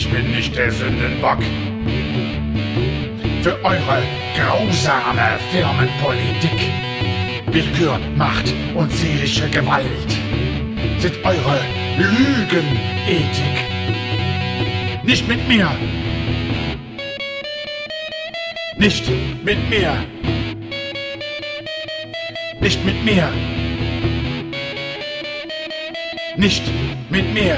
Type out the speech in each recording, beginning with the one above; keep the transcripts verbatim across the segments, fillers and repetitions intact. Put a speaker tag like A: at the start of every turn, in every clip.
A: Ich bin nicht der Sündenbock für eure grausame Firmenpolitik. Willkür, Macht und seelische Gewalt sind eure Lügenethik. Nicht mit mir! Nicht mit mir! Nicht mit mir! Nicht mit mir!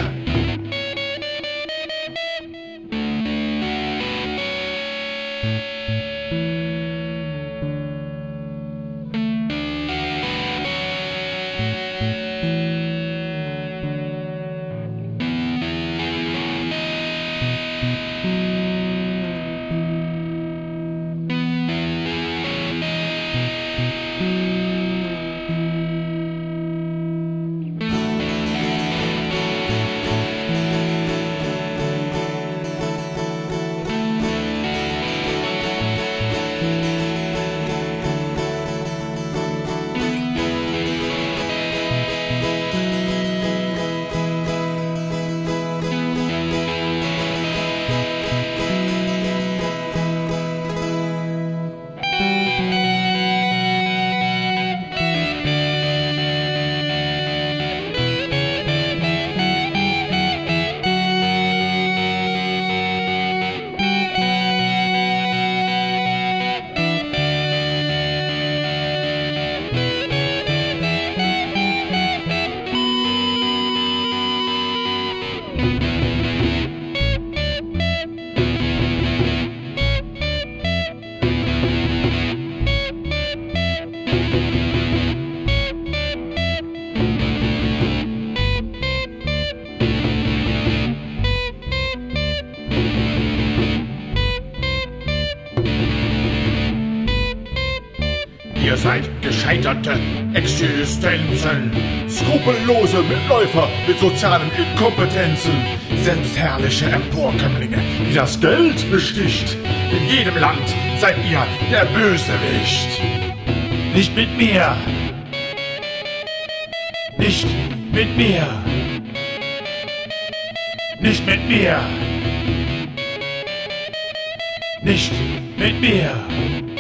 A: Ihr seid gescheiterte Existenzen, skrupellose Mitläufer mit sozialen Inkompetenzen, selbstherrliche Emporkömmlinge, die das Geld besticht. In jedem Land seid ihr der Bösewicht. Nicht mit mir! Nicht mit mir! Nicht mit mir! Nicht mit mir!